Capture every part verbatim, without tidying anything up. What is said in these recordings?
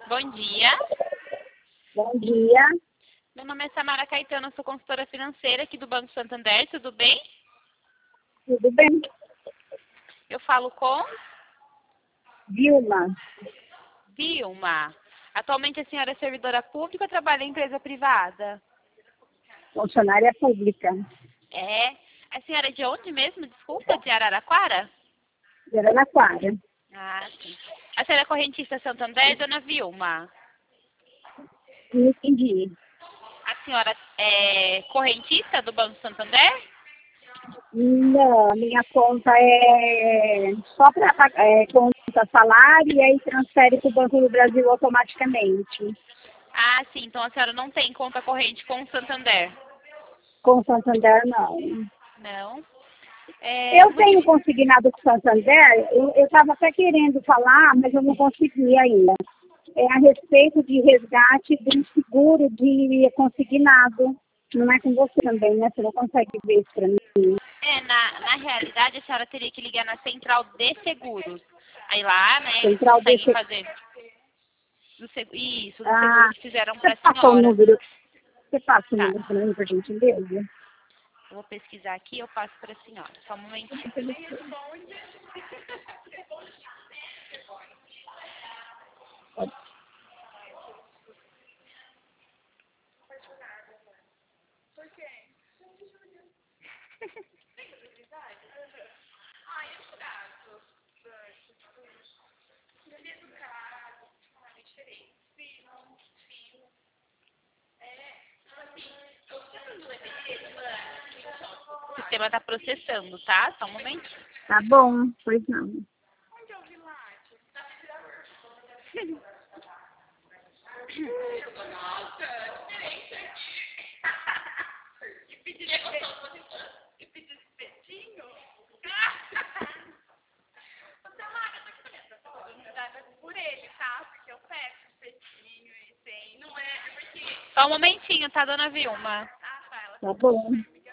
Bom dia. Bom dia. Meu nome é Samara Caetano, sou consultora financeira aqui do Banco Santander, tudo bem? Tudo bem? Eu falo com Vilma, Vilma. Atualmente a senhora é servidora pública ou trabalha em empresa privada? funcionária pública É. A senhora é de onde mesmo? Desculpa, de Araraquara? de Araraquara. Ah, sim. A senhora é correntista Santander, dona Vilma? Não entendi. A senhora é correntista do Banco Santander? Não, a minha conta é só para é, conta salário e aí transfere para o Banco do Brasil automaticamente. Ah, sim. Então a senhora não tem conta corrente com o Santander? Com o Santander, não. Não. É, Eu o tenho motivo... consignado com o Santander, eu estava até querendo falar, mas eu não consegui ainda. É a respeito de resgate de um seguro de consignado. Não é com você também, né? Você não consegue ver isso para mim. É, na, na realidade, a senhora teria que ligar na central de seguros. Aí lá, né, eles Central conseguem desse... fazer do seg... isso, do Ah, seguro que fizeram você para a passa o senhora. número. Você passa o Tá. número para mim, por gentileza? Eu vou pesquisar aqui e eu passo para a senhora. Só um momentinho. O sistema está processando, tá? Só um momentinho. Tá bom, pois não. Só um momentinho, tá, dona Vilma? Tá bom.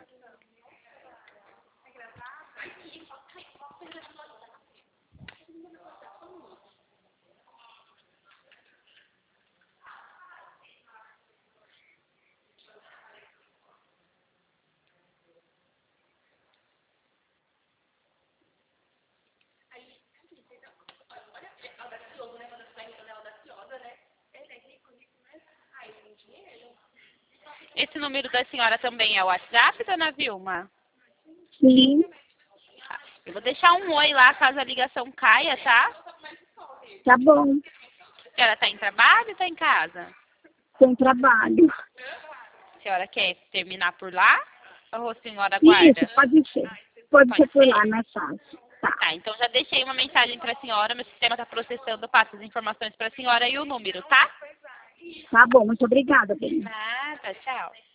Esse número da senhora também é o WhatsApp, dona Vilma? Sim, Eu vou deixar um oi lá caso a ligação caia, tá? tá bom. A senhora tá em trabalho ou tá em casa? Tem trabalho. A senhora quer terminar por lá? Ou a senhora Isso, aguarda? pode ser. Pode ser Pode por lá, ser? mais fácil. Tá. Tá, então já deixei uma mensagem para a senhora, meu sistema está processando, eu passo as informações para a senhora e o número, tá? Tá bom, muito obrigada, bem. Nada, tchau.